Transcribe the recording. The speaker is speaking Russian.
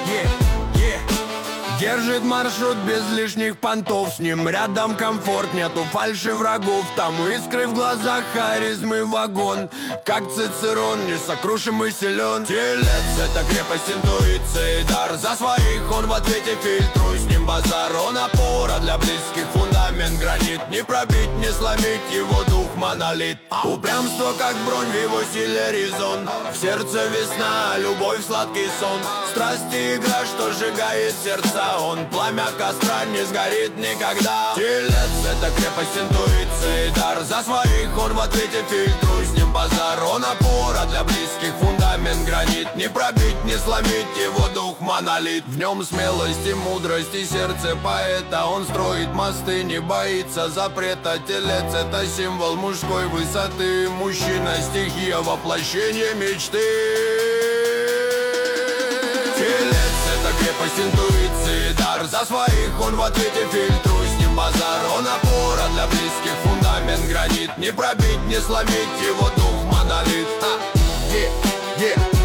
Держит маршрут без лишних понтов. С ним рядом комфорт, нету фальши врагов. Там искры в глазах, харизмы вагон. Как Цицерон, несокрушимый силен. Телец — это крепость интуиции, дар. За своих он в ответе фильтруй, с ним базар. Он опора для близких, фундамент гранит. Не пробить, не сломить, его дух монолит. Упрямство как бронь, в его силе резон. В сердце весна, любовь, сладкий сон. Страсти игра, что сжигает сердца. Он пламя костра не сгорит никогда. Телец — это крепость интуиции, дар. За своих он в ответе фильтруй, с ним базар. Он опора для близких, фундамент гранит. Не пробить, не сломить, его дух монолит. В нем смелость и мудрость и сердце поэта. Он строит мосты, не боится запрета. Телец — это символ мужской высоты. Мужчина — стихия, воплощение мечты. Телец — это крепость интуиции, дар. За своих он в ответе фильтруй, с ним базар. Он опора для близких, фундамент гранит. Не пробить, не сломить, его дух монолит.